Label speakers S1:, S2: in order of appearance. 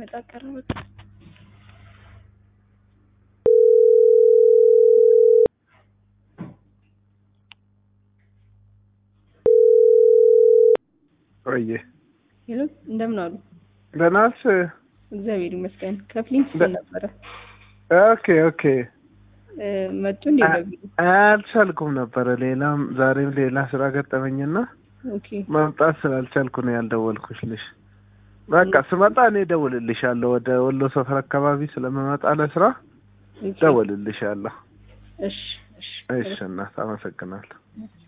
S1: ሳይመጣ ቀረበ።
S2: ቆየ
S1: ሄሎ እንደምን አሉ?
S2: ለናስ
S1: እግዚአብሔር ይመስገን። ከፍሊንት ነበር።
S2: ኦኬ
S1: መጡ እንዴ?
S2: አልቻልኩም ነበር። ዛሬም ሌላ ስራ ገጠመኝና
S1: ኦኬ
S2: ማምጣት ስላልቻልኩ ነው ያልደወልኩልሽ። በቃ ስመጣ እኔ ደውልልሻለሁ። ወደ ወሎ ሰፈር አካባቢ ስለመመጣ ለስራ ደውልልሻለሁ።
S1: እሺ
S2: እሺ እናት አመሰግናለሁ።